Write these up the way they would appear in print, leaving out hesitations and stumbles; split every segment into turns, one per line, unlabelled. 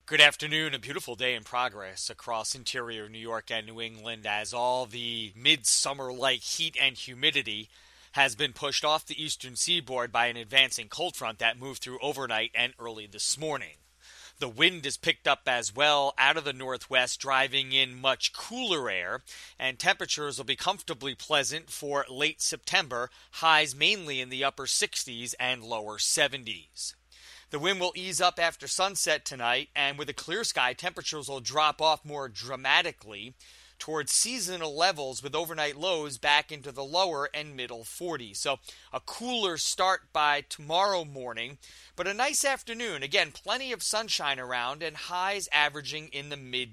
Good afternoon. A beautiful day in progress across interior New York and New England as all the midsummer-like heat and humidity has been pushed off the eastern seaboard by an advancing cold front that moved through overnight and early this morning. The wind is picked up as well out of the northwest, driving in much cooler air, and temperatures will be comfortably pleasant for late September, highs mainly in the upper 60s and lower 70s. The wind will ease up after sunset tonight, and with a clear sky, temperatures will drop off more dramatically towards seasonal levels with overnight lows back into the lower and middle 40s. So a cooler start by tomorrow morning, but a nice afternoon. Again, plenty of sunshine around and highs averaging in the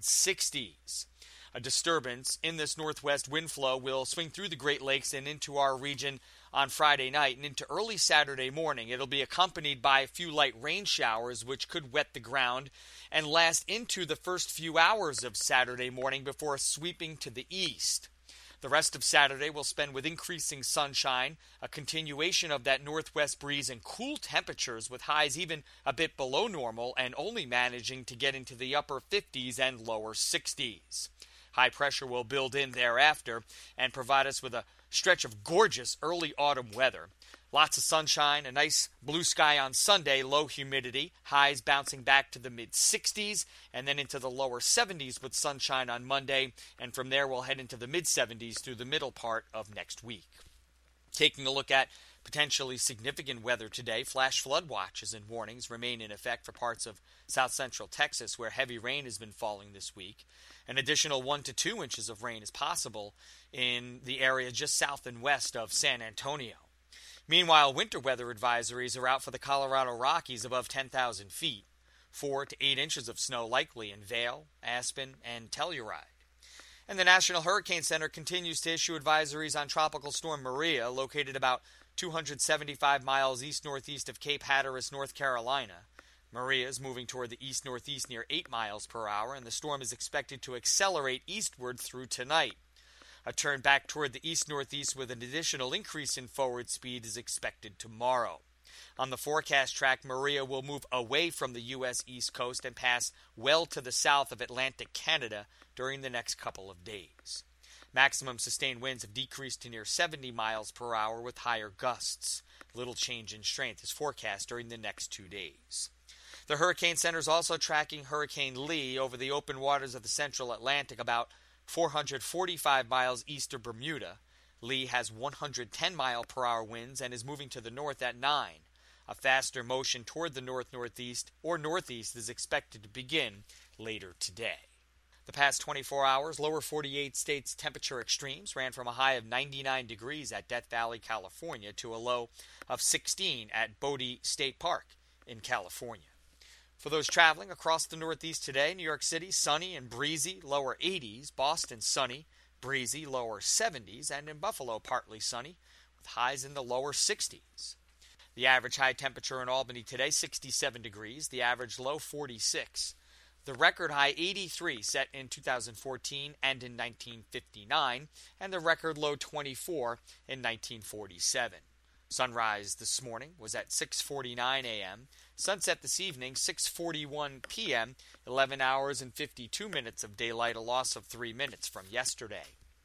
mid-60s. A disturbance in this northwest wind flow will swing through the Great Lakes and into our region on Friday night and into early Saturday morning. It'll be accompanied by a few light rain showers which could wet the ground and last into the first few hours of Saturday morning before sweeping to the east. The rest of Saturday will spend with increasing sunshine, a continuation of that northwest breeze, and cool temperatures with highs even a bit below normal and only managing to get into the upper 50s and lower 60s. High pressure will build in thereafter and provide us with a stretch of gorgeous early autumn weather. Lots of sunshine, a nice blue sky on Sunday, low humidity, highs bouncing back to the mid-60s and then into the lower 70s with sunshine on Monday, and from there we'll head into the mid-70s through the middle part of next week. Taking a look at potentially significant weather today, flash flood watches and warnings remain in effect for parts of south central Texas where heavy rain has been falling this week. An additional 1 to 2 inches of rain is possible in the area just south and west of San Antonio. Meanwhile, winter weather advisories are out for the Colorado Rockies above 10,000 feet. 4 to 8 inches of snow likely in Vail, Aspen, and Telluride. And the National Hurricane Center continues to issue advisories on Tropical Storm Maria, located about 275 miles east-northeast of Cape Hatteras, North Carolina. Maria is moving toward the east-northeast near 8 miles per hour, and the storm is expected to accelerate eastward through tonight. A turn back toward the east-northeast with an additional increase in forward speed is expected tomorrow. On the forecast track, Maria will move away from the U.S. East Coast and pass well to the south of Atlantic Canada during the next couple of days. Maximum sustained winds have decreased to near 70 miles per hour with higher gusts. Little change in strength is forecast during the next 2 days. The Hurricane Center is also tracking Hurricane Lee over the open waters of the central Atlantic about 445 miles east of Bermuda. Lee has 110-mile-per-hour winds and is moving to the north at 9. A faster motion toward the north-northeast or northeast is expected to begin later today. The past 24 hours, lower 48 states' temperature extremes ran from a high of 99 degrees at Death Valley, California, to a low of 16 at Bodie State Park in California. For those traveling across the Northeast today, New York City, sunny and breezy, lower 80s. Boston, sunny, breezy, lower 70s. And in Buffalo, partly sunny, with highs in the lower 60s. The average high temperature in Albany today, 67 degrees. The average low, 46. The record high, 83, set in 2014 and in 1959. And the record low, 24, in 1947. Sunrise this morning was at 6:49 a.m. Sunset this evening, 6:41 p.m., 11 hours and 52 minutes of daylight, a loss of 3 minutes from yesterday.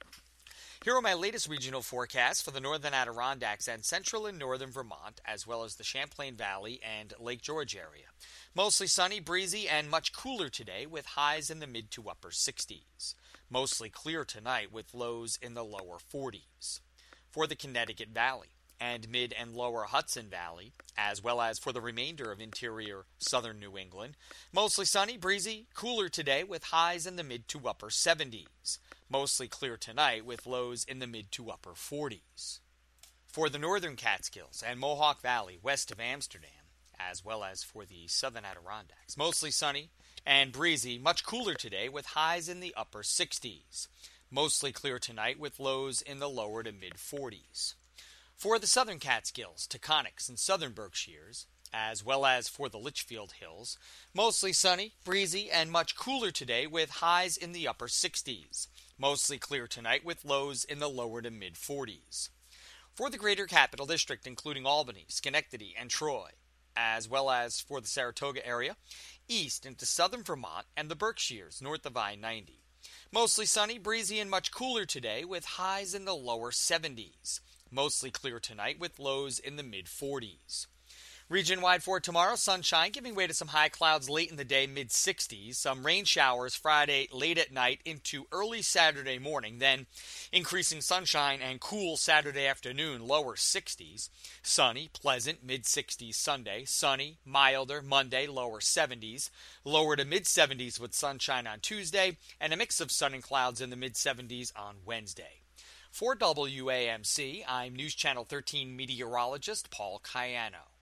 Here are my latest regional forecasts for the northern Adirondacks and central and northern Vermont, as well as the Champlain Valley and Lake George area. Mostly sunny, breezy, and much cooler today with highs in the mid to upper 60s. Mostly clear tonight with lows in the lower 40s. For the Connecticut Valley and mid and lower Hudson Valley, as well as for the remainder of interior southern New England. Mostly sunny, breezy, cooler today with highs in the mid to upper 70s. Mostly clear tonight with lows in the mid to upper 40s. For the northern Catskills and Mohawk Valley west of Amsterdam, as well as for the southern Adirondacks, mostly sunny and breezy, much cooler today with highs in the upper 60s. Mostly clear tonight with lows in the lower to mid 40s. For the southern Catskills, Taconics, and southern Berkshires, as well as for the Litchfield Hills, mostly sunny, breezy, and much cooler today with highs in the upper 60s. Mostly clear tonight with lows in the lower to mid 40s. For the greater capital district, including Albany, Schenectady, and Troy, as well as for the Saratoga area, east into southern Vermont and the Berkshires north of I-90. Mostly sunny, breezy, and much cooler today with highs in the lower 70s. Mostly clear tonight with lows in the mid-40s. Region-wide for tomorrow, sunshine giving way to some high clouds late in the day, mid-60s. Some rain showers Friday late at night into early Saturday morning. Then increasing sunshine and cool Saturday afternoon, lower 60s. Sunny, pleasant, mid-60s Sunday. Sunny, milder Monday, lower 70s. Lower to mid-70s with sunshine on Tuesday. And a mix of sun and clouds in the mid-70s on Wednesday. For WAMC, I'm News Channel 13 meteorologist Paul Cayano.